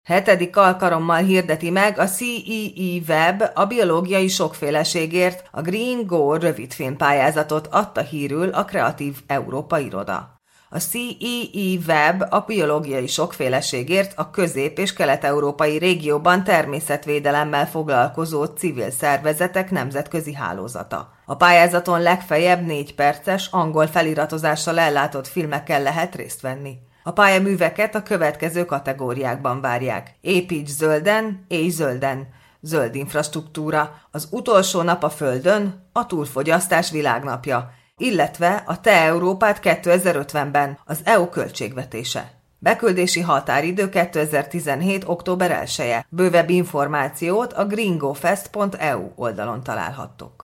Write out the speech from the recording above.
7. alkalommal hirdeti meg a CEE Web a biológiai sokféleségért a Green Go rövidfilmpályázatot, adta hírül a Kreatív Európa iroda. A CEE Web a biológiai sokféleségért a közép- és kelet-európai régióban természetvédelemmel foglalkozó civil szervezetek nemzetközi hálózata. A pályázaton legfeljebb 4 perces, angol feliratozással ellátott filmekkel lehet részt venni. A pályaműveket a következő kategóriákban várják: építs zölden, élj zölden, zöld infrastruktúra, az utolsó nap a Földön, a túlfogyasztás világnapja, illetve a Te Európát 2050-ben, az EU költségvetése. Beküldési határidő 2017. október 1-e. Bővebb információt a greengofest.eu oldalon találhattok.